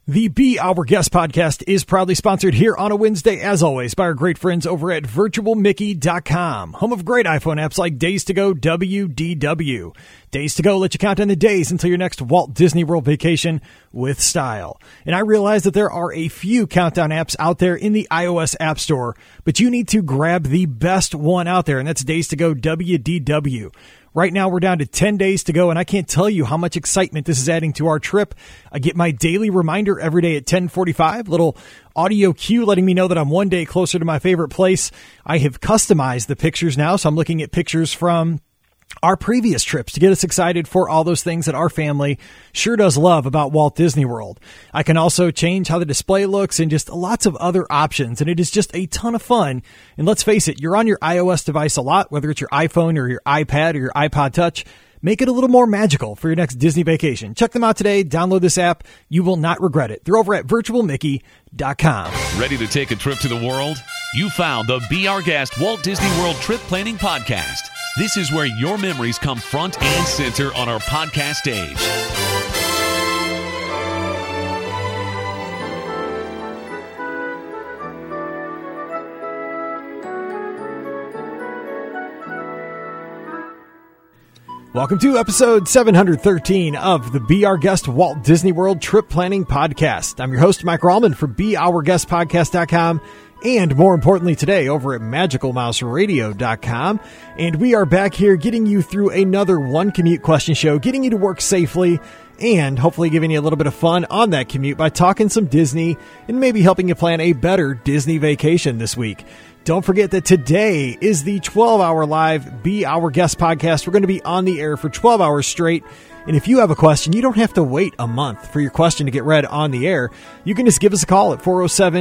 The Be Our Guest podcast is proudly sponsored here on a Wednesday, as always, by our great friends over at virtualmickey.com, home of great iPhone apps like Days to Go WDW. Days to Go let you count down the days until your next Walt Disney World vacation with style. And I realize that there are a few countdown apps out there in the iOS App Store, but you need to grab the best one out there, and that's Days to Go WDW. Right now, we're down to 10 days to go, and I can't tell you how much excitement this is adding to our trip. I get my daily reminder every day at 10:45, little audio cue letting me know that I'm one day closer to my favorite place. I have customized the pictures now, so I'm looking at pictures from our previous trips to get us excited for all those things that our family sure does love about Walt Disney World. I can also change how the display looks and just lots of other options, and it is just a ton of fun. And let's face it, you're on your iOS device a lot, whether it's your iPhone or your iPad or your iPod Touch. Make it a little more magical for your next Disney vacation. Check them out today. Download this app. You will not regret it. They're over at virtualmickey.com. Ready to take a trip to the world? You found the Be Our Guest Walt Disney World Trip Planning Podcast. This is where your memories come front and center on our podcast stage. Welcome to episode 713 of the Be Our Guest Walt Disney World Trip Planning Podcast. I'm your host, Mike Rallman from BeOurGuestPodcast.com. And more importantly today, over at MagicalMouseRadio.com. And we are back here getting you through another One Commute question show, getting you to work safely, and hopefully giving you a little bit of fun on that commute by talking some Disney and maybe helping you plan a better Disney vacation this week. Don't forget that today is the 12-hour live Be Our Guest podcast. We're going to be on the air for 12 hours straight. And if you have a question, you don't have to wait a month for your question to get read on the air. You can just give us a call at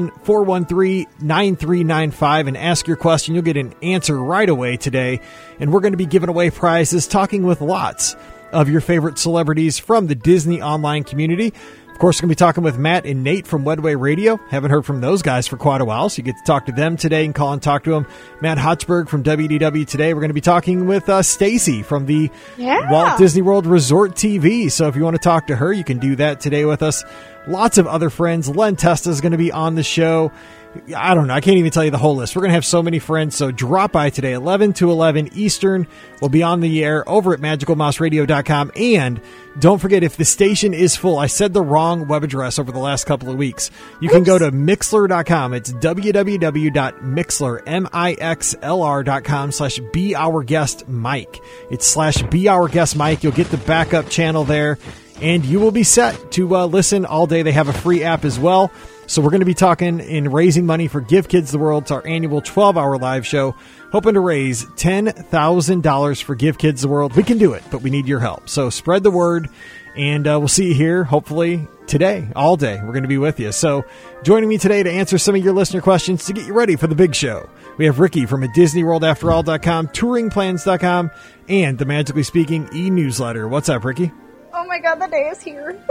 407-413-9395 and ask your question. You'll get an answer right away today. And we're going to be giving away prizes, talking with lots of your favorite celebrities from the Disney online community. Of course, we're going to be talking with Matt and Nate from Wedway Radio. Haven't heard from those guys for quite a while, so you get to talk to them today and call and talk to them. Matt Hochberg from WDW today. We're going to be talking with Stacy from the Walt Disney World Resort TV. So if you want to talk to her, you can do that today with us. Lots of other friends. Len Testa is going to be on the show. I don't know. I can't even tell you the whole list. We're going to have so many friends. So drop by today, 11 to 11 Eastern. We'll be on the air over at MagicalMouseRadio.com. And don't forget, if the station is full, I said the wrong web address over the last couple of weeks. You can go to Mixlr.com. It's www.mixlr.com/BeOurGuestMike. It's /BeOurGuestMike. You'll get the backup channel there, and you will be set to listen all day. They have a free app as well. So we're going to be talking and raising money for Give Kids the World. It's our annual 12-hour live show, hoping to raise $10,000 for Give Kids the World. We can do it, but we need your help. So spread the word, and we'll see you here, hopefully, today, all day. We're going to be with you. So joining me today to answer some of your listener questions to get you ready for the big show, we have Ricky from DisneyWorldAfterAll.com, TouringPlans.com, and the Magically Speaking e-newsletter. What's up, Ricky? Oh my God, the day is here.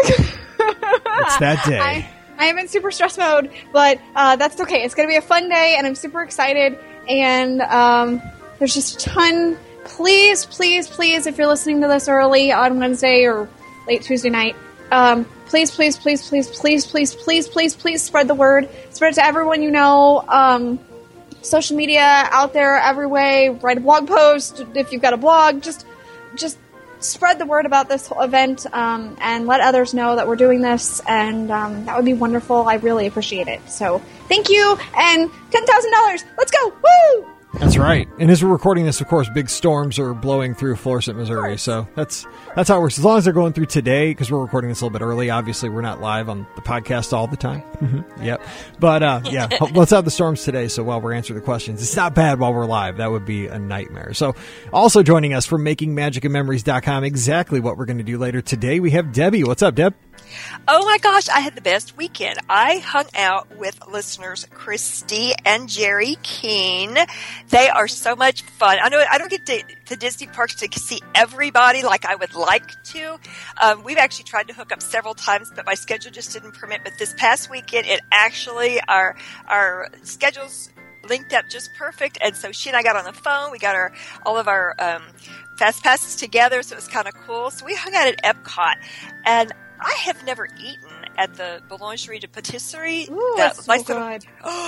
It's that day. I am in super stress mode, but that's okay. It's going to be a fun day, and I'm super excited. And there's just a ton. Please, please, please, if you're listening to this early on Wednesday or late Tuesday night, please, please, please, please, please, please, please, please, please spread the word. Spread it to everyone you know. Social media out there every way. Write a blog post if you've got a blog. Just spread the word about this whole event and let others know that we're doing this, and that would be wonderful. I really appreciate it. So thank you, and $10,000. Let's go. Woo! That's right. And as we're recording this, of course, big storms are blowing through Florissant, Missouri. So that's how it works. As long as they're going through today, because we're recording this a little bit early. Obviously, we're not live on the podcast all the time. Yep. But yeah, let's have the storms today. So while we're answering the questions, it's not bad while we're live. That would be a nightmare. So also joining us from MakingMagicandMemories.com, exactly what we're going to do later today, we have Debbie. What's up, Deb? Oh my gosh, I had the best weekend. I hung out with listeners Christy and Jerry Keene. They are so much fun. I know I don't get to Disney parks to see everybody like I would like to. We've actually tried to hook up several times, but my schedule just didn't permit. But this past weekend, it actually, our schedules linked up just perfect. And so she and I got on the phone. We got all of our fast passes together, so it was kind of cool. So we hung out at Epcot, and I have never eaten at the Boulangerie de Patisserie. Ooh, that's so good.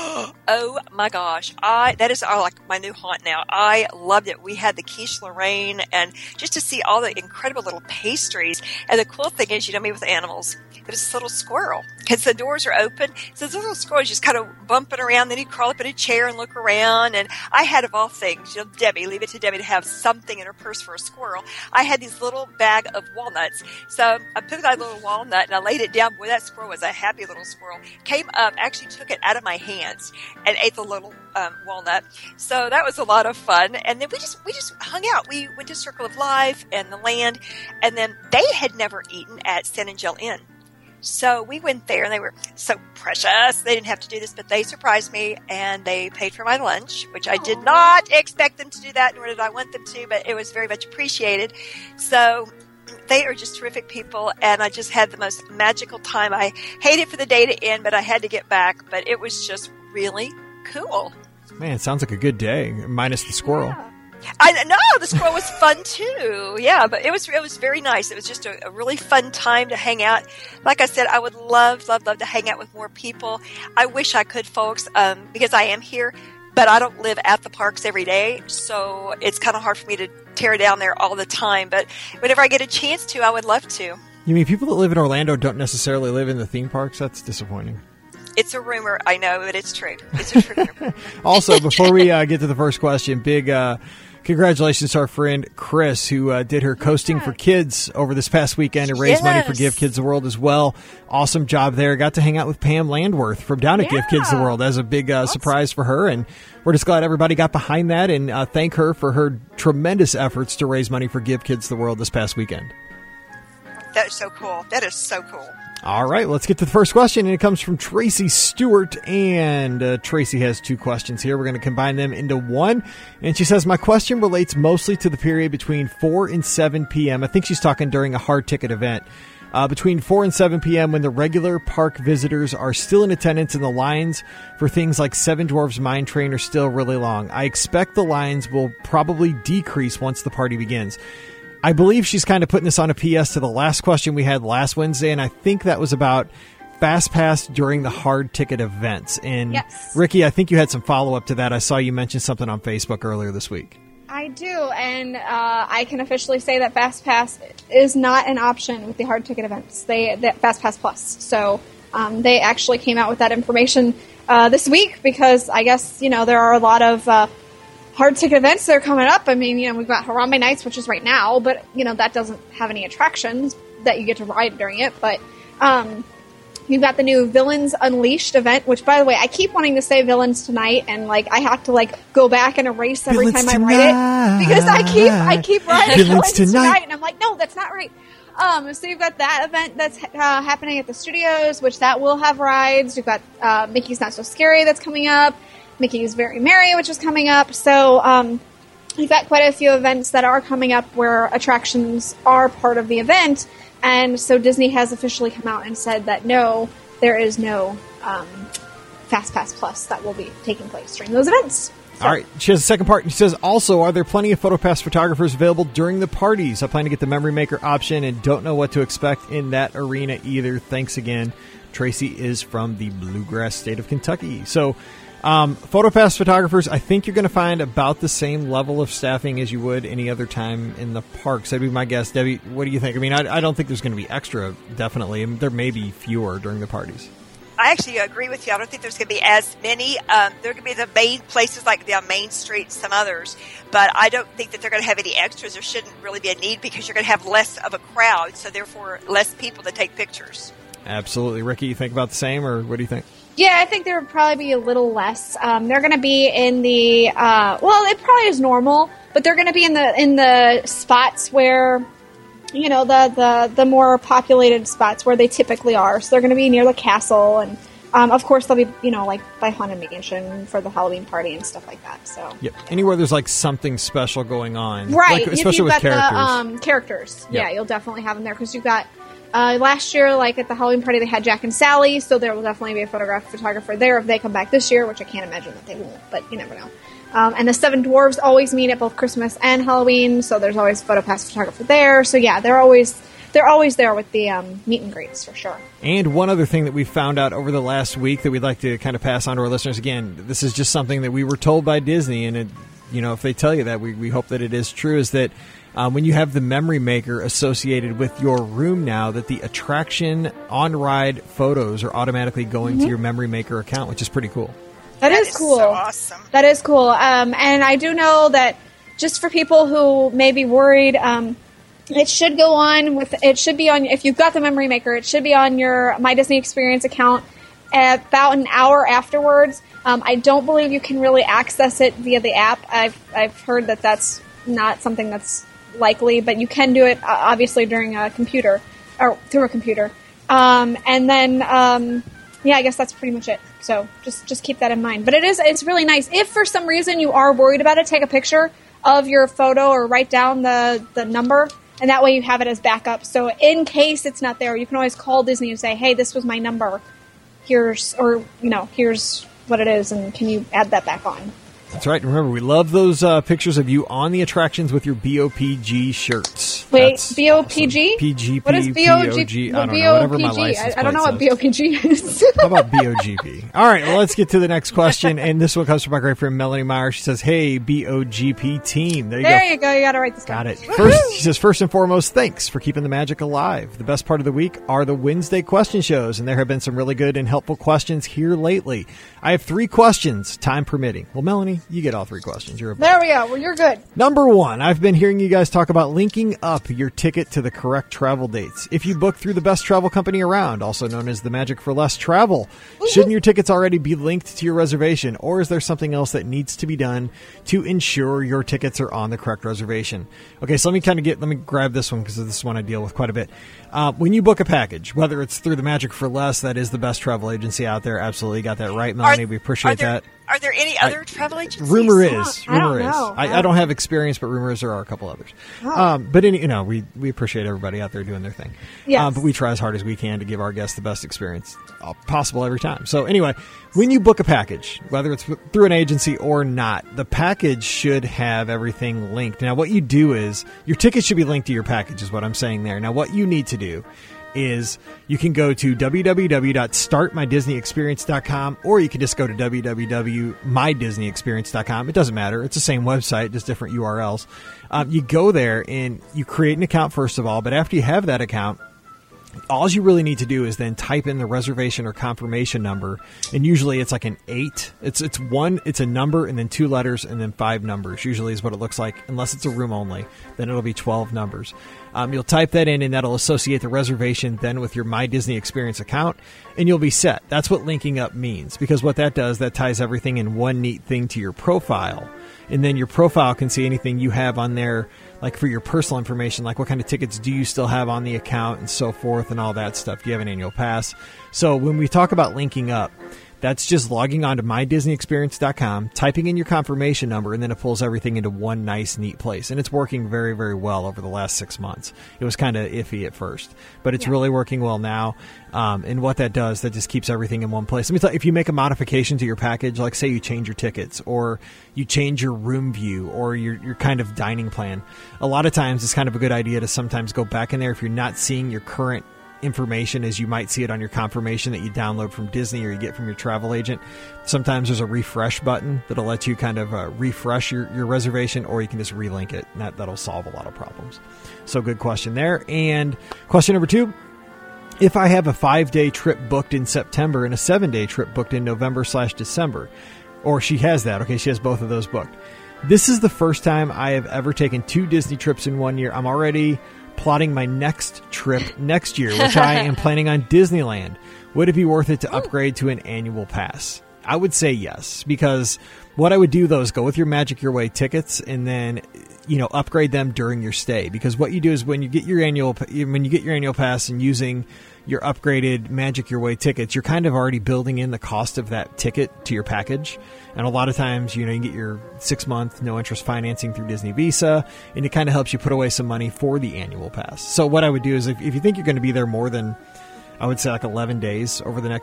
Oh my gosh. That is like my new haunt now. I loved it. We had the quiche Lorraine, and just to see all the incredible little pastries. And the cool thing is, me with animals. There's this little squirrel, because the doors are open. So this little squirrel is just kind of bumping around. Then he'd crawl up in a chair and look around. And I had, of all things, Debbie, leave it to Debbie to have something in her purse for a squirrel. I had these little bag of walnuts. So I picked that little walnut and I laid it down. Boy, that squirrel was a happy little squirrel. Came up, actually took it out of my hands and ate the little walnut. So that was a lot of fun. And then we just hung out. We went to Circle of Life and the Land. And then they had never eaten at San Angel Inn. So we went there, and they were so precious. They didn't have to do this, but they surprised me, and they paid for my lunch, which I did not expect them to do that, nor did I want them to, but it was very much appreciated. So they are just terrific people, and I just had the most magical time. I hated for the day to end, but I had to get back, but it was just really cool. Man, it sounds like a good day, minus the squirrel. Yeah. I know the squirrel was fun too. Yeah, but it was very nice. It was just a really fun time to hang out. Like I said, I would love to hang out with more people. I wish I could, folks, because I am here, but I don't live at the parks every day, so it's kind of hard for me to tear down there all the time. But whenever I get a chance to, I would love to. You mean people that live in Orlando don't necessarily live in the theme parks? That's disappointing. It's a rumor, I know, but it's true. It's a true rumor. Also, before we get to the first question, big congratulations to our friend Chris, who did her Coasting for Kids over this past weekend to raise money for Give Kids the World as well. Awesome job there. Got to hang out with Pam Landworth from down at Give Kids the World. That was a big surprise for her, and we're just glad everybody got behind that, and thank her for her tremendous efforts to raise money for Give Kids the World this past weekend. That is so cool. That is so cool. All right, let's get to the first question, and it comes from Tracy Stewart, and Tracy has two questions here. We're going to combine them into one, and she says, my question relates mostly to the period between 4 and 7 p.m. I think she's talking during a hard ticket event. Between 4 and 7 p.m. when the regular park visitors are still in attendance and the lines for things like Seven Dwarfs Mine Train are still really long. I expect the lines will probably decrease once the party begins. I believe she's kind of putting this on a PS to the last question we had last Wednesday, and I think that was about Fast Pass during the hard ticket events. And yes. Ricky, I think you had some follow-up to that. I saw you mention something on Facebook earlier this week. I do, and I can officially say that Fast Pass is not an option with the hard ticket events. Fast Pass Plus. So they actually came out with that information this week because I guess, there are a lot of hard ticket events that are coming up. I mean, we've got Harambe Nights, which is right now, but, that doesn't have any attractions that you get to ride during it. But you've got the new Villains Unleashed event, which, by the way, I keep wanting to say Villains Tonight, and, I have to, go back and erase every Villains time I write it. Because I keep writing Villains Tonight, and I'm like, no, that's not right. So you've got that event that's happening at the studios, which that will have rides. You've got Mickey's Not So Scary that's coming up. Mickey's Very Merry, which is coming up. So you've got quite a few events that are coming up where attractions are part of the event. And so Disney has officially come out and said that no, there is no Fast Pass Plus that will be taking place during those events. So. All right. She has a second part. She says, also, are there plenty of PhotoPass photographers available during the parties? I plan to get the Memory Maker option and don't know what to expect in that arena either. Thanks again. Tracy is from the Bluegrass state of Kentucky. So, PhotoPass photographers, I think you're going to find about the same level of staffing as you would any other time in the parks. That'd be my guess. Debbie, what do you think? I mean, I don't think there's going to be extra, definitely. I mean, there may be fewer during the parties. I actually agree with you. I don't think there's going to be as many. There are going to be the main places like down Main Street and some others, but I don't think that they're going to have any extras. There shouldn't really be a need because you're going to have less of a crowd, so therefore less people to take pictures. Absolutely. Ricky, you think about the same, or what do you think? Yeah, I think there would probably be a little less. They're going to be in the it probably is normal, but they're going to be in the spots where, the more populated spots where they typically are. So they're going to be near the castle, and of course they'll be by Haunted Mansion for the Halloween party and stuff like that. So yep, anywhere there's something special going on, right? Especially with characters. Characters, yep. Yeah, you'll definitely have them there because you've got. Last year, at the Halloween party, they had Jack and Sally, so there will definitely be a photographer there if they come back this year, which I can't imagine that they won't, but you never know. And the Seven Dwarves always meet at both Christmas and Halloween, so there's always a PhotoPass photographer there. So yeah, they're always they're always there with the meet and greets for sure. And one other thing that we found out over the last week that we'd like to kind of pass on to our listeners, again, this is just something that we were told by Disney, and it, if they tell you that, we hope that it is true, is that when you have the Memory Maker associated with your room now, that the attraction on-ride photos are automatically going to your Memory Maker account, which is pretty cool. That is cool. So awesome. That is cool. And I do know that just for people who may be worried, it should go on it should be on, if you've got the Memory Maker, it should be on your My Disney Experience account about an hour afterwards. I don't believe you can really access it via the app. I've heard that that's not something that's likely, but you can do it obviously during a computer or through a computer. And then, I guess that's pretty much it. So just keep that in mind. But it's really nice. If for some reason you are worried about it, take a picture of your photo or write down the number, and that way you have it as backup. So in case it's not there, you can always call Disney and say, hey, this was my number. Here's what it is, and can you add that back on? That's right. Remember, we love those pictures of you on the attractions with your BOPG shirts. Wait, That's BOPG? Awesome. PGP, What is BOG? I don't know. Whatever my license I don't know what plate BOPG is. says. How about BOGP? All right, well, let's get to the next question. And this one comes from my great friend Melanie Meyer. She says, hey, BOGP team. There you go. You got to write this down. Got it. She says, first and foremost, thanks for keeping the magic alive. The best part of the week are the Wednesday question shows, and there have been some really good and helpful questions here lately. I have 3 questions, time permitting. Well, Melanie, you get all 3 questions. You're There we go. Well, you're good. Number 1, I've been hearing you guys talk about linking up your ticket to the correct travel dates. If you book through the best travel company around, also known as the Magic for Less Travel, shouldn't your tickets already be linked to your reservation, or is there something else that needs to be done to ensure your tickets are on the correct reservation? Okay, so let me grab this one because this is one I deal with quite a bit. When you book a package, whether it's through the Magic for Less, that is the best travel agency out there. Absolutely got that right, Melanie. We appreciate that. Are there any other travel agencies? Rumor is. I don't know. I don't have experience, but rumor is there are a couple others. But we appreciate everybody out there doing their thing. Yes. But we try as hard as we can to give our guests the best experience possible every time. So anyway, when you book a package, whether it's through an agency or not, the package should have everything linked. Now, what you do is your ticket should be linked to your package is what I'm saying there. Now, what you need to do is you can go to www.startmydisneyexperience.com, or you can just go to www.mydisneyexperience.com. It doesn't matter. It's the same website, just different URLs. You go there and you create an account first of all, but after you have that account, all you really need to do is then type in the reservation or confirmation number, and usually it's like an 8. It's a number and then 2 letters and then 5 numbers. Usually is what it looks like, unless it's a room only. Then it'll be 12 numbers. You'll type that in, and that'll associate the reservation then with your My Disney Experience account, and you'll be set. That's what linking up means, because what that does, that ties everything in one neat thing to your profile, and then your profile can see anything you have on there, like for your personal information, like what kind of tickets do you still have on the account and so forth and all that stuff. Do you have an annual pass? So when we talk about linking up, that's just logging on to mydisneyexperience.com, typing in your confirmation number, and then it pulls everything into one nice, neat place. And it's working very, very well over the last 6 months. It was kind of iffy at first, but it's really working well now. And what that does, that just keeps everything in one place. Let me tell you, if you make a modification to your package, like say you change your tickets or you change your room view or your kind of dining plan, a lot of times it's kind of a good idea to sometimes go back in there if you're not seeing your current information as you might see it on your confirmation that you download from Disney or you get from your travel agent. Sometimes there's a refresh button that'll let you kind of refresh your reservation, or you can just relink it, and that'll solve a lot of problems. So good question there. And question number 2, if I have a 5-day trip booked in September and a 7-day trip booked in November/December, or she has that, okay, she has both of those booked. This is the first time I have ever taken 2 Disney trips in 1 year. I'm already plotting my next trip next year, which I am planning on Disneyland. Would it be worth it to upgrade to an annual pass? I would say yes, because what I would do though is go with your Magic Your Way tickets and then, upgrade them during your stay. Because what you do is when you get your annual pass and using your upgraded Magic Your Way tickets, you're kind of already building in the cost of that ticket to your package. And a lot of times, you get your 6-month no interest financing through Disney Visa, and it kind of helps you put away some money for the annual pass. So what I would do is if you think you're going to be there more than, I would say like 11 days over the next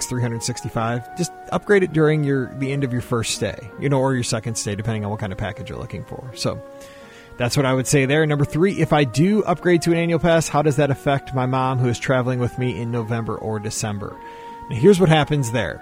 365, just upgrade it during the end of your first stay, or your second stay, depending on what kind of package you're looking for. So That's what I would say there. Number 3, if I do upgrade to an annual pass, how does that affect my mom who is traveling with me in November or December? Now, here's what happens there.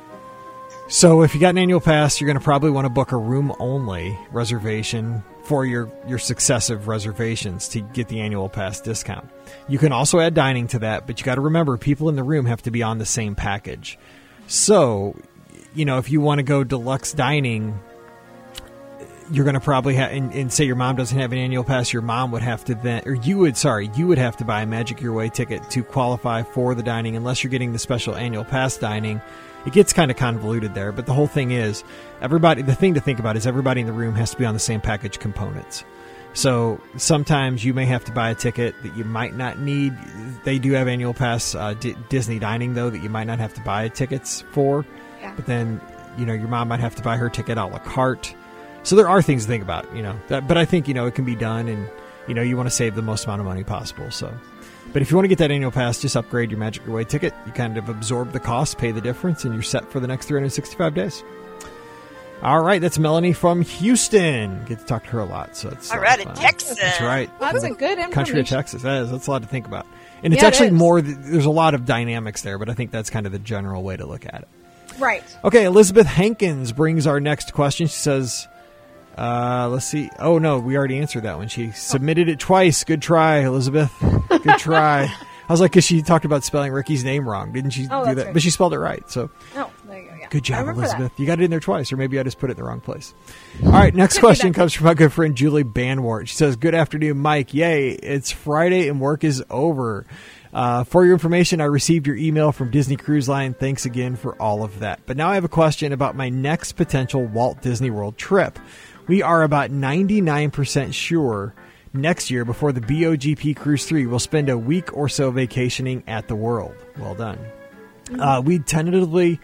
So if you got an annual pass, you're going to probably want to book a room-only reservation for your successive reservations to get the annual pass discount. You can also add dining to that, but you got to remember, people in the room have to be on the same package. So, if you want to go deluxe dining, you're going to probably have, and say your mom doesn't have an annual pass, your mom would have to then, or you would have to buy a Magic Your Way ticket to qualify for the dining, unless you're getting the special annual pass dining. It gets kind of convoluted there, but the whole thing is, the thing to think about is everybody in the room has to be on the same package components. So sometimes you may have to buy a ticket that you might not need. They do have annual pass Disney dining, though, that you might not have to buy tickets for. Yeah. But then, your mom might have to buy her ticket a la carte. So there are things to think about, but I think, it can be done, and, you want to save the most amount of money possible. So, but if you want to get that annual pass, just upgrade your Magic Your Way ticket. You kind of absorb the cost, pay the difference, and you're set for the next 365 days. All right, that's Melanie from Houston. Get to talk to her a lot, so it's all right, in Texas. That's right. That's a good information. Country of Texas. That's a lot to think about, and it's actually more. There's a lot of dynamics there, but I think that's kind of the general way to look at it. Right. Okay, Elizabeth Hankins brings our next question. She says, let's see. Oh, no, we already answered that one. She submitted it twice. Good try, Elizabeth. Good try. I was like, because she talked about spelling Ricky's name wrong. Didn't she do that? Right. But she spelled it right. So, there you go. Yeah. Good job, Elizabeth. You got it in there twice, or maybe I just put it in the wrong place. All right, next question comes from my good friend Julie Banwart. She says, good afternoon, Mike. Yay, it's Friday and work is over. For your information, I received your email from Disney Cruise Line. Thanks again for all of that. But now I have a question about my next potential Walt Disney World trip. We are about 99% sure next year, before the BOGP Cruise 3, we'll spend a week or so vacationing at the World. Well done. We're tentatively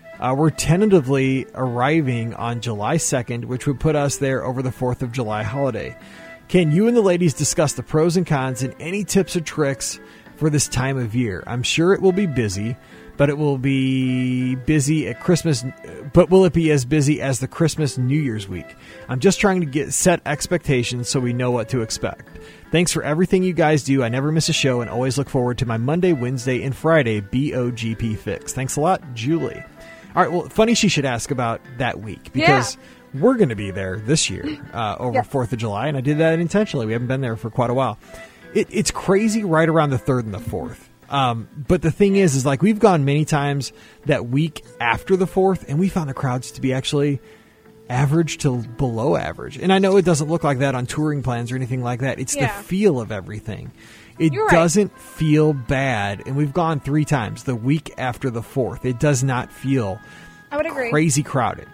arriving on July 2nd, which would put us there over the 4th of July holiday. Can you and the ladies discuss the pros and cons and any tips or tricks for this time of year? I'm sure it will be busy, but it will be busy at Christmas. But will it be as busy as the Christmas New Year's week? I'm just trying to set expectations so we know what to expect. Thanks for everything you guys do. I never miss a show and always look forward to my Monday, Wednesday, and Friday BOGP fix. Thanks a lot, Julie. All right, well, funny she should ask about that week, because we're going to be there this year over 4th of July, and I did that intentionally. We haven't been there for quite a while. It's crazy right around the 3rd and the 4th. But the thing is like, we've gone many times that week after the 4th, and we found the crowds to be actually average to below average. And I know it doesn't look like that on touring plans or anything like that. It's the feel of everything. It doesn't feel bad. And we've gone 3 times the week after the 4th. It does not feel crazy crowded.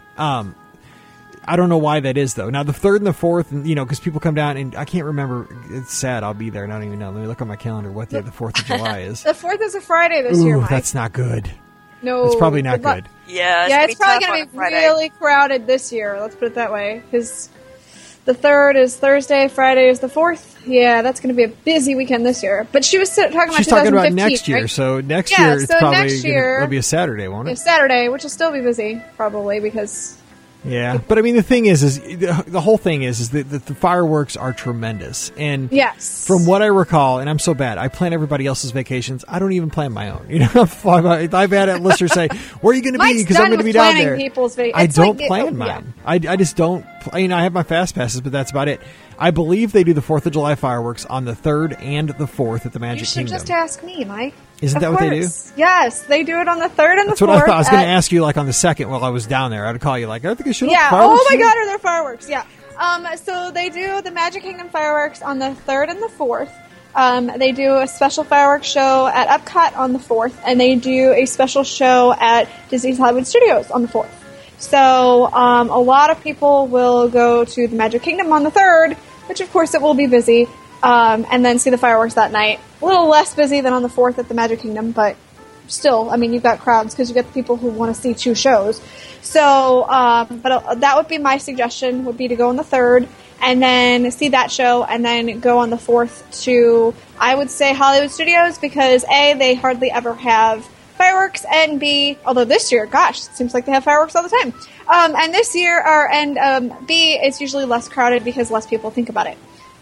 I don't know why that is, though. Now, the 3rd and the 4th, because people come down, and I can't remember. It's sad. I'll be there, and I don't even know. Let me look on my calendar what day the 4th of July is. The 4th is a Friday this year, Mike. That's not good. No. It's probably not good. Yeah, it's probably going to be really crowded this year. Let's put it that way. Because the 3rd is Thursday, Friday is the 4th. Yeah, that's going to be a busy weekend this year. But she was talking about 2015, She's talking about next year. Right? So next year, it's probably it'll be a Saturday, won't it? A Saturday, which will still be busy, probably, because... Yeah, but I mean, the thing is the whole thing is that the fireworks are tremendous. And from what I recall, and I'm so bad, I plan everybody else's vacations. I don't even plan my own. I've had listeners say, where are you going to be? Because I'm going to be down there. I don't plan mine. I just don't. I have my fast passes, but that's about it. I believe they do the 4th of July fireworks on the 3rd and the 4th at the Magic Kingdom. You should just ask me, Mike. Isn't that what they do? Yes, they do it on the 3rd and the 4th. That's what I thought. I was going to ask you, on the 2nd while I was down there. I'd call you I think I should have fireworks. Oh my God, are there fireworks? Yeah. So they do the Magic Kingdom fireworks on the 3rd and the 4th. They do a special fireworks show at Epcot on the 4th, and they do a special show at Disney's Hollywood Studios on the 4th. So a lot of people will go to the Magic Kingdom on the 3rd, which of course it will be busy, and then see the fireworks that night. A little less busy than on the 4th at the Magic Kingdom, but still, you've got crowds because you get the people who want to see 2 shows. So, but that would be my suggestion, would be to go on the 3rd and then see that show, and then go on the 4th to, I would say, Hollywood Studios, because A, they hardly ever have fireworks, and B, although this year, gosh, it seems like they have fireworks all the time. And this year, B, it's usually less crowded because less people think about it.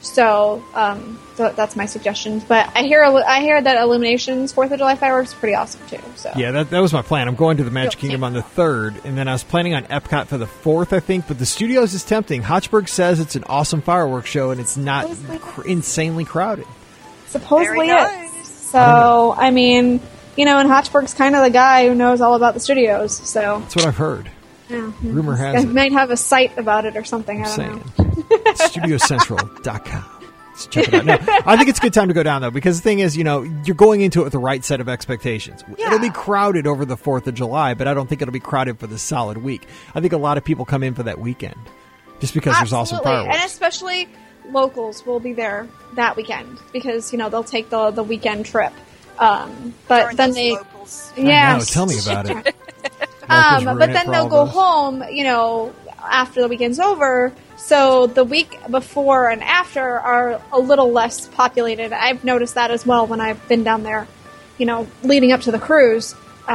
So that's my suggestions. But I hear that Illuminations 4th of July fireworks are pretty awesome too. So yeah, that was my plan. I'm going to the Magic Kingdom on the 3rd, and then I was planning on Epcot for the 4th, I think. But the Studios is tempting. Hotchberg says it's an awesome fireworks show, and it's not insanely crowded. Supposedly it is. So I mean, and Hotchberg's kind of the guy who knows all about the studios. So that's what I've heard. Yeah, rumor has it. Might have a site about it or something. I don't know. StudioCentral.com. Let's check it out. No, I think it's a good time to go down, though, because the thing is, you're going into it with the right set of expectations. Yeah. It'll be crowded over the 4th of July, but I don't think it'll be crowded for the solid week. I think a lot of people come in for that weekend just because there's awesome fireworks. And especially locals will be there that weekend because, they'll take the weekend trip. But then they... Locals. Yeah. I know, tell me about it. But then they'll go home, after the weekend's over. So the week before and after are a little less populated. I've noticed that as well when I've been down there, leading up to the cruise.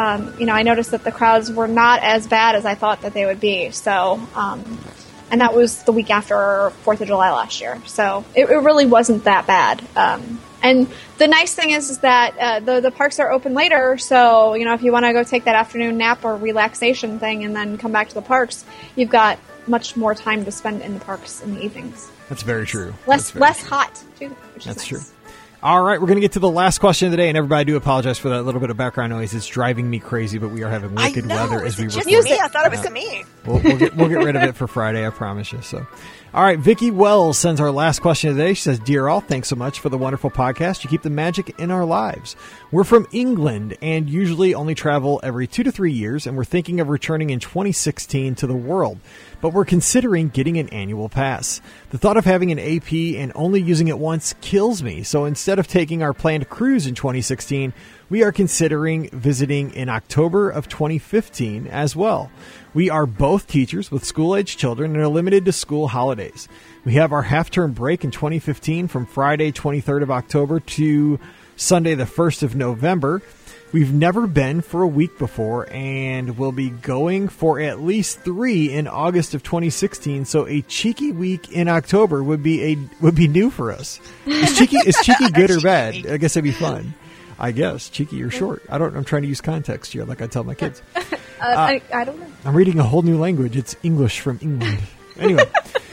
I noticed that the crowds were not as bad as I thought that they would be. So, and that was the week after 4th of July last year. So it really wasn't that bad. And the nice thing is that the parks are open later, so if you want to go take that afternoon nap or relaxation thing and then come back to the parks, you've got much more time to spend in the parks in the evenings. That's very true. Less hot, too. Which That's is true. nice. All right, we're going to get to the last question of the day, and everybody, I do apologize for that little bit of background noise. It's driving me crazy, but we are having wicked weather as we record. Me? I thought it was me. We'll get rid of it for Friday, I promise you. So, all right, Vicki Wells sends our last question of the day. She says, "Dear all, thanks so much for the wonderful podcast. You keep the magic in our lives. We're from England and usually only travel every 2 to 3 years, and we're thinking of returning in 2016 to the world. But we're considering getting an annual pass. The thought of having an AP and only using it once kills me. So instead of taking our planned cruise in 2016, we are considering visiting in October of 2015 as well. We are both teachers with school-age children and are limited to school holidays. We have our half-term break in 2015 from Friday 23rd of October to Sunday the 1st of November. We've never been for a week before, and we'll be going for at least 3 in August of 2016. So a cheeky week in October would be new for us. Is cheeky good or bad? I guess it'd be fun. I guess cheeky or short. I'm trying to use context here, like I tell my kids. I don't know. I'm reading a whole new language. It's English from England. Anyway.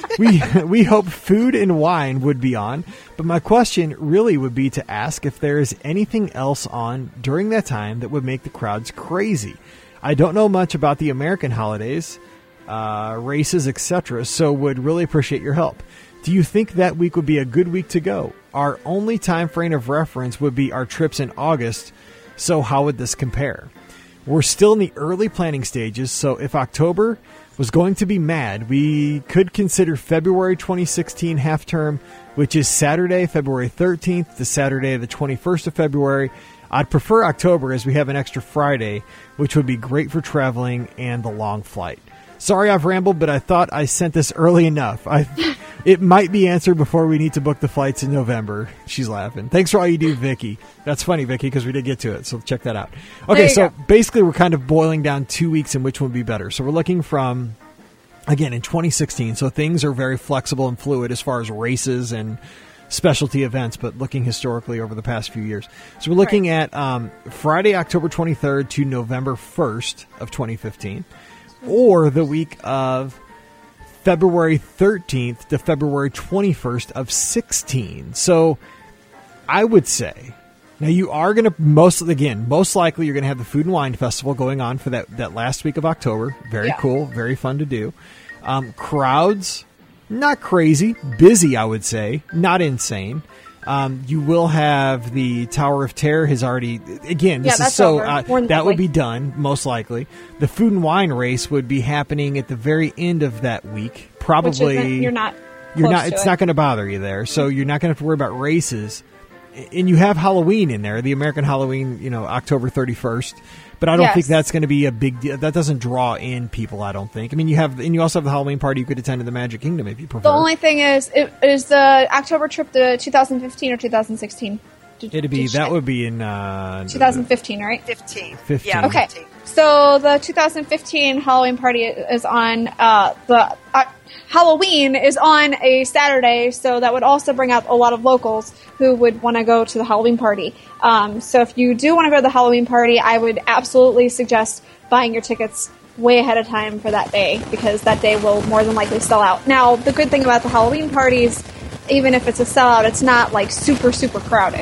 We hope food and wine would be on, but my question really would be to ask if there is anything else on during that time that would make the crowds crazy. I don't know much about the American holidays, races, etc., so would really appreciate your help. Do you think that week would be a good week to go? Our only time frame of reference would be our trips in August, so how would this compare? We're still in the early planning stages, so if October was going to be mad, we could consider February 2016 half term, which is Saturday, February 13th to Saturday, the 21st of February. I'd prefer October as we have an extra Friday, which would be great for traveling and the long flight. Sorry I've rambled, but I thought I sent this early enough. It might be answered before we need to book the flights in November. She's laughing. Thanks for all you do, Vicky. That's funny, Vicky, because we did get to it, so check that out. Okay, so basically we're kind of boiling down 2 weeks in which one would be better. So we're looking from, again, in 2016, so things are very flexible and fluid as far as races and specialty events, but looking historically over the past few years. So we're looking at Friday, October 23rd to November 1st of 2015, or the week of February 13th to February 21st of 16. So I would say, now you are going to most likely you're going to have the Food and Wine Festival going on for that last week of October. Very cool, very fun to do. Crowds, not crazy, busy, I would say, not insane. You will have the Tower of Terror has already, again, this is so, that would be done, most likely. The Food and Wine race would be happening at the very end of that week. Probably, you're not, it's not going to bother you there. So you're not going to have to worry about races. And you have Halloween in there, the American Halloween, October 31st. But I don't think that's going to be a big deal. That doesn't draw in people, I don't think. I mean, you also have the Halloween party you could attend in the Magic Kingdom if you prefer. The only thing is the October trip to 2015 or 2016? That would be in 2015, right? 15. 15. Yeah. Okay. 15. So the 2015 Halloween party is on Halloween is on a Saturday, so that would also bring up a lot of locals who would want to go to the Halloween party. So if you do want to go to the Halloween party, I would absolutely suggest buying your tickets way ahead of time for that day, because that day will more than likely sell out. Now, the good thing about the Halloween parties, even if it's a sellout, it's not like super, super crowded.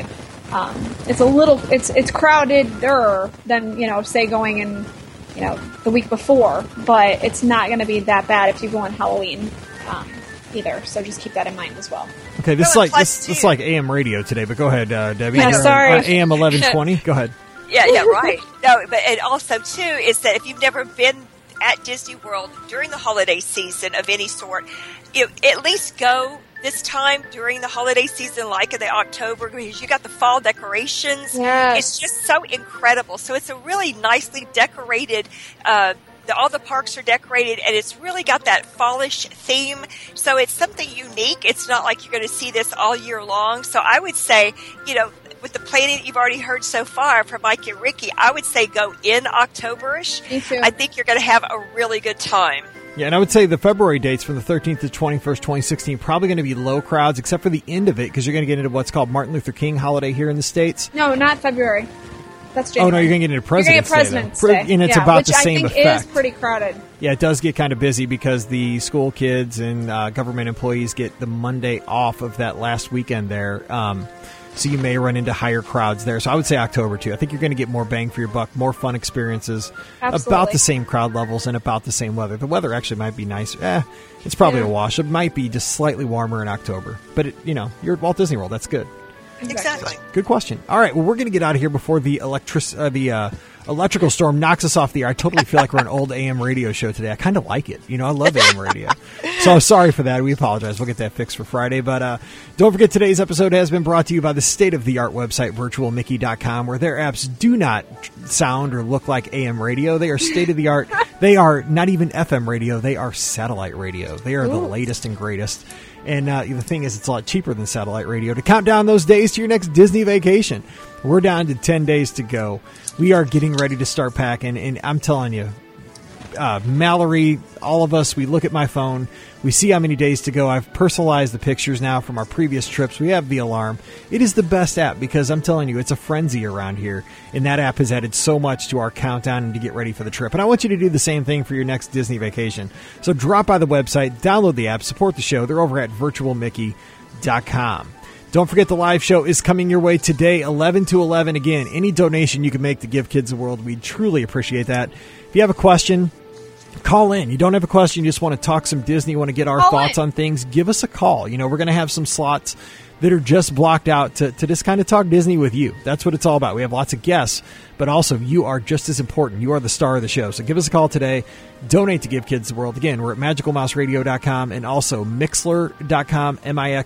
It's crowdeder than, say going in, the week before, but it's not going to be that bad if you go on Halloween either. So just keep that in mind as well. Okay, this is like AM radio today, but go ahead, Debbie. Yeah, sorry. AM 1120. Go ahead. Yeah, right. No, but and also too is that if you've never been at Disney World during the holiday season of any sort, at least go this time during the holiday season, like in the October, because you got the fall decorations. Yes. It's just so incredible. So it's a really nicely decorated. All the parks are decorated, and it's really got that fallish theme. So it's something unique. It's not like you're going to see this all year long. So I would say, with the planning that you've already heard so far from Mike and Ricky, I would say go in October-ish. Me too. I think you're going to have a really good time. Yeah, and I would say the February dates from the 13th to 21st, 2016, probably going to be low crowds, except for the end of it, because you're going to get into what's called Martin Luther King holiday here in the States. No, not February. That's January. Oh, no, you're going to get into President's Day. Day. And it's about the same effect. effect. Which I think is pretty crowded. Yeah, it does get kind of busy because the school kids and government employees get the Monday off of that last weekend there. So you may run into higher crowds there. So I would say October, too. I think you're going to get more bang for your buck, more fun experiences, Absolutely. About the same crowd levels and about the same weather. The weather actually might be nice. It's probably a wash. It might be just slightly warmer in October. But, you're at Walt Disney World. That's good. Exactly. Good question. All right, well, we're going to get out of here before the electrical storm knocks us off the air. I totally feel like we're an old AM radio show today. I kind of like it. I love AM radio. So sorry for that. We apologize. We'll get that fixed for Friday. But don't forget, today's episode has been brought to you by the state-of-the-art website, virtualmickey.com, where their apps do not sound or look like AM radio. They are state-of-the-art. They are not even FM radio. They are satellite radio. They are the latest and greatest. And the thing is, it's a lot cheaper than satellite radio to count down those days to your next Disney vacation. We're down to 10 days to go. We are getting ready to start packing, and I'm telling you, Mallory, all of us, we look at my phone, we see how many days to go. I've personalized the pictures now from our previous trips. We have the alarm. It is the best app because I'm telling you, it's a frenzy around here, and that app has added so much to our countdown and to get ready for the trip. And I want you to do the same thing for your next Disney vacation. So drop by the website, download the app, support the show. They're over at virtualmickey.com. Don't forget the live show is coming your way today, 11 to 11. Again, any donation you can make to Give Kids the World, we truly appreciate that. If you have a question, call in. You don't have a question, you just want to talk some Disney, you want to get our thoughts on things, give us a call. We're going to have some slots that are just blocked out to just kind of talk Disney with you. That's what it's all about. We have lots of guests, but also you are just as important. You are the star of the show. So give us a call today. Donate to Give Kids the World. Again, we're at magicalmouseradio.com and also Mixlr.com,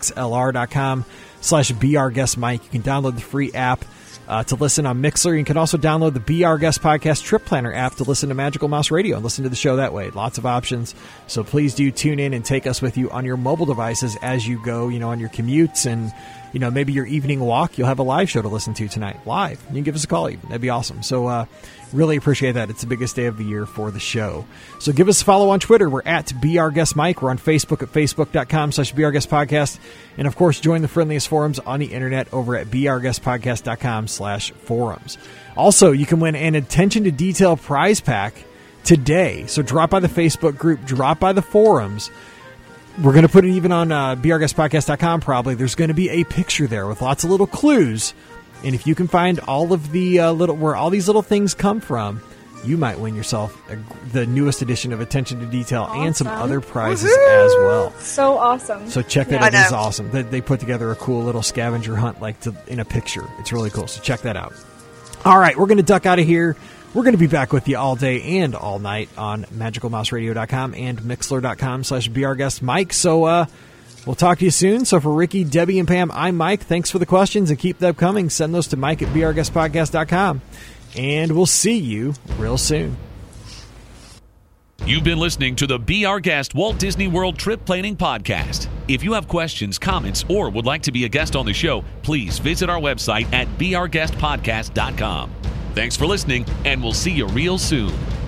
MIXLR.com/BeOurGuestMike. You can download the free app to listen on Mixlr. You can also download the Be Our Guest Podcast Trip Planner app to listen to Magical Mouse Radio and listen to the show that way. Lots of options. So please do tune in and take us with you on your mobile devices as you go, on your commutes and, maybe your evening walk. You'll have a live show to listen to tonight. Live. You can give us a call even. That'd be awesome. So really appreciate that. It's the biggest day of the year for the show. So give us a follow on Twitter. We're at Be Our Guest Mike. We're on Facebook at facebook.com/BeOurGuestPodcast. And of course, join the friendliest forums on the internet over at BeOurGuestPodcast.com/forums. Also, you can win an attention to detail prize pack today. So drop by the Facebook group, drop by the forums. We're going to put it even on BeOurGuestPodcast.com probably. There's going to be a picture there with lots of little clues. And if you can find all of the where all these little things come from, you might win yourself the newest edition of Attention to Detail and some other prizes as well. So awesome. So check that out. It's awesome. They put together a cool little scavenger hunt in a picture. It's really cool. So check that out. All right, we're going to duck out of here. We're going to be back with you all day and all night on MagicalMouseRadio.com and Mixlr.com/BeOurGuestMike. So we'll talk to you soon. So for Ricky, Debbie, and Pam, I'm Mike. Thanks for the questions and keep them coming. Send those to Mike at BeOurGuestPodcast.com. And we'll see you real soon. You've been listening to the Be Our Guest Walt Disney World Trip Planning Podcast. If you have questions, comments, or would like to be a guest on the show, please visit our website at beourguestpodcast.com. Thanks for listening, and we'll see you real soon.